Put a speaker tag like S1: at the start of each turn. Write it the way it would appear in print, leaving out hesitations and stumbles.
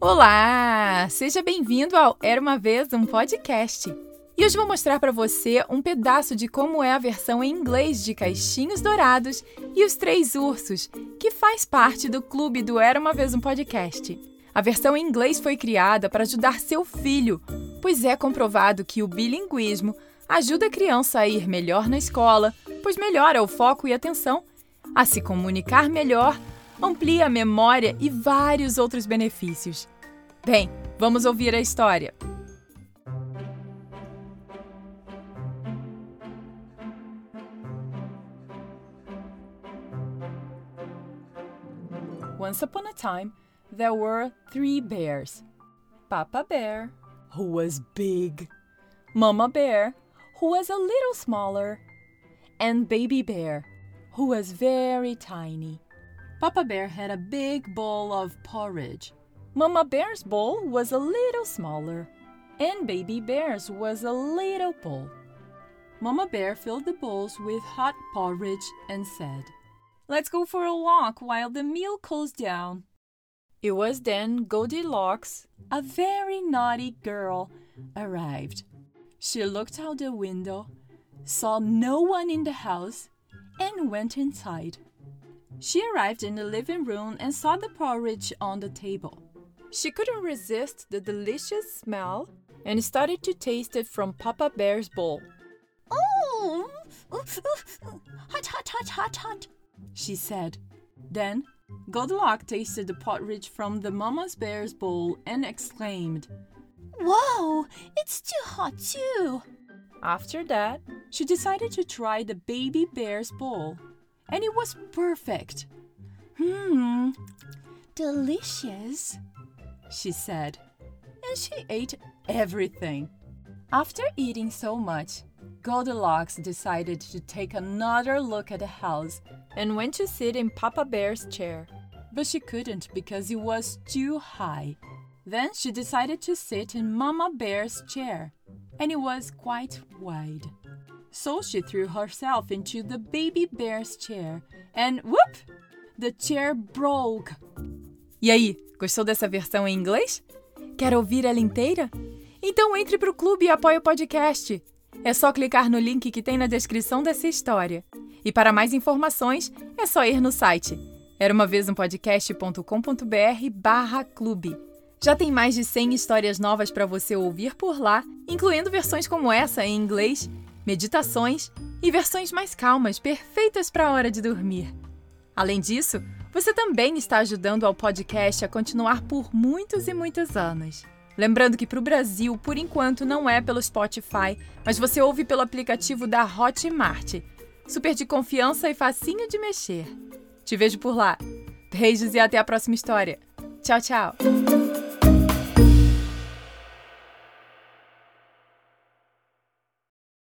S1: Olá! Seja bem-vindo ao Era Uma Vez um Podcast. E hoje vou mostrar para você um pedaço de como é a versão em inglês de Caixinhos Dourados e os Três Ursos, que faz parte do clube do Era Uma Vez um Podcast. A versão em inglês foi criada para ajudar seu filho, pois é comprovado que o bilinguismo ajuda a criança a ir melhor na escola, pois melhora o foco e atenção, a se comunicar melhor, amplia a memória e vários outros benefícios. Bem, vamos ouvir a história. Once upon a time, there were 3 bears. Papa Bear, who was big, Mama Bear, who was a little smaller, and Baby Bear, who was very tiny. Papa Bear had a big bowl of porridge. Mama Bear's bowl was a little smaller, and Baby Bear's was a little bowl. Mama Bear filled the bowls with hot porridge and said, "Let's go for a walk while the meal cools down." It was then Goldilocks, a very naughty girl, arrived. She looked out the window, saw no one in the house, and went inside. She arrived in the living room and saw the porridge on the table. She couldn't resist the delicious smell and started to taste it from Papa Bear's bowl.
S2: "Oh, hot, hot, hot, hot, hot,"
S1: she said. Then, Goldilocks tasted the porridge from the Mama Bear's bowl and exclaimed,
S2: "Whoa, it's too hot too."
S1: After that, she decided to try the Baby Bear's bowl, and it was perfect.
S2: Delicious,"
S1: she said, and she ate everything. After eating so much, Goldilocks decided to take another look at the house and went to sit in Papa Bear's chair. But she couldn't because it was too high. Then she decided to sit in Mama Bear's chair, and it was quite wide. So she threw herself into the Baby Bear's chair, and whoop! The chair broke. E aí, gostou dessa versão em inglês? Quer ouvir ela inteira? Então entre para o clube e apoie o podcast. É só clicar no link que tem na descrição dessa história. E para mais informações, é só ir no site eraumavezumpodcast.com.br/clube. Já tem mais de 100 histórias novas para você ouvir por lá, incluindo versões como essa em inglês, meditações e versões mais calmas, perfeitas para a hora de dormir. Além disso, você também está ajudando ao podcast a continuar por muitos e muitos anos. Lembrando que para o Brasil, por enquanto, não é pelo Spotify, mas você ouve pelo aplicativo da Hotmart. Super de confiança e facinho de mexer. Te vejo por lá. Beijos e até a próxima história. Tchau, tchau!